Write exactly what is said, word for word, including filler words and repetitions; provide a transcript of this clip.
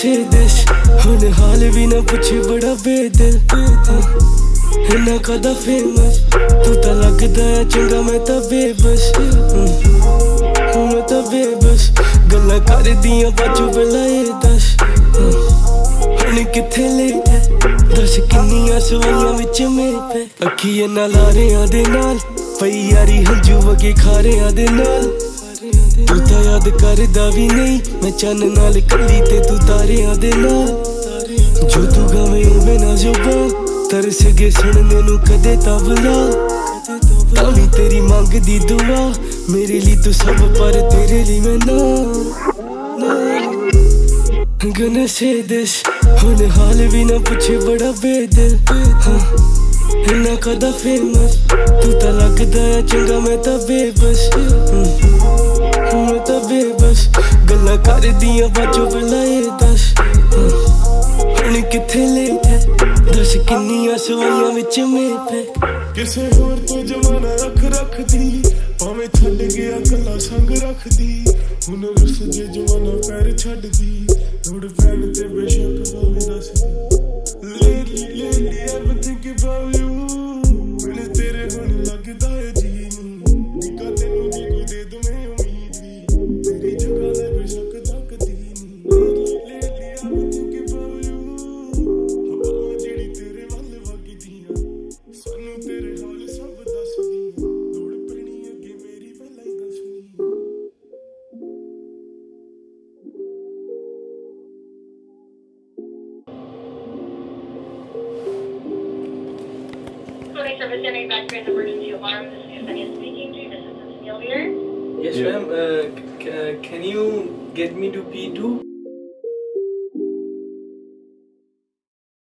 से दिश हुन हाल भी ना पूछे बड़ा बेदिल इन्ना कदा फेमस तू ता लगदा है चंगा मैं ता बेबस मैं ता बेबस गल्लां कर दियां बाजू बलाए दस हुन किथे लेट है दस किन्नियां सवाइयां विच मेरे अखियां नाल लारियां दे नाल पई यारी हंजू वगे खारियां दे नाल तू ता याद करदा भी नहीं मैं चन्न नाल कली ते तू तारियां दे नाल जो तू गावे मैं ना जुबा तरस गए सुनने नू कदे तबला तावी तेरी मंग दी दुआ मेरे लिए तू सब पर तेरे लिए मैं ना गन से दिश हुन हाल भी ना पूछे बड़ा बेदिल इन्ना कदा फेमस तू ता लगदा है चंगा मैं ता बेबस मैं ता बेबस गल्लां कर दियां बाजू बलाए दस हुन किथे लेट है दस किन्नियां सवाइयां विच मेरे किसे होर तो जमाना रख रख दी भावें छड़ गया कला संग रख दी हुन रुस जे जमाना पैर छड़ दी रोड फैन ते बेशक भावें दस दी लेली लेली आई थिंक अबाउट यू मैंने तेरे हुन लगदा है जी निका तेनू जी कोई दे दूं मैं उम्मीद भी तेरी जगह ले बेशक तकदी नी लेली लेली आई थिंक अबाउट यू हवा जेड़ी तेरे वल वगदियां सानू तेरे हाल सब दस दी लोड़ पैनी अगे मेरी पहला ही दसनी Service Center, evacuate emergency alarm. This is Yesenia speaking. Do you assistance meal here? Yes, ma'am. Uh, c- uh, can you get me to P two?